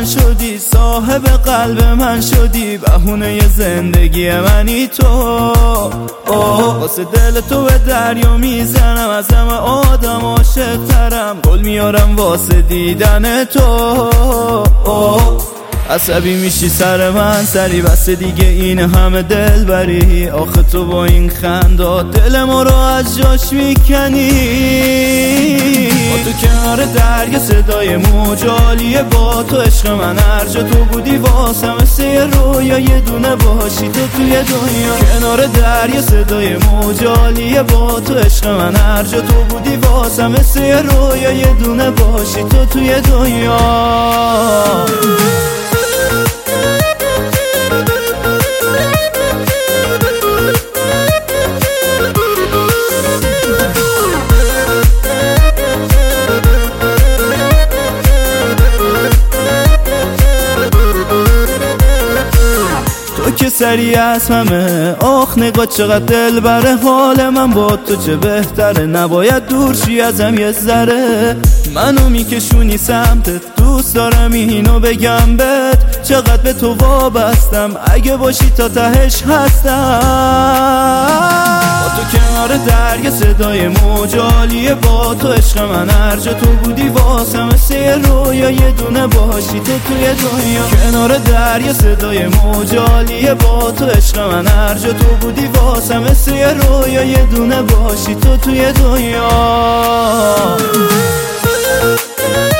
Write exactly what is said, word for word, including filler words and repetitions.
من شدی، صاحب قلب من شدی، بهونه زندگی منی تو. واسه دل تو به دریا میزنم، از همه آدم عاشق ترم، گل میارم واسه دیدن تو. عصبی میشی سر من سری، بس دیگه این همه دل بری، آخه تو با این خندات دل ما رو از جاش میکنی. با تو کنار دریا صدای موجالیه، با تو عشق من هر جا تو بودی واسه مثل یه رویا، یه دونه باشی تو توی دنیا. کنار دریا صدای موجالیه، با تو عشق من هر جا تو بودی واسه مثل یه رویا، یه دونه باشی تو توی دنیا. تو که سری از همه، آخ نگاه چقدر دل بره، حال من با تو چه بهتره، نباید دور شی ازم یه ذره، منو میکشونی سمتت، دوست دارم اینو بگم بهت، چقدر به تو وابستم، اگه باشی تا تهش هستم. با تو کنار دریا صدای موجالیه، با تو عشق من هر جا تو بودی واسه مثل یه رویا، یه دونه باشی تو توی دنیا. کنار دریا صدای موجالیه، با تو عشق من هر جا تو بودی واسه مثل یه رویا، یه دونه باشی تو توی دنیا.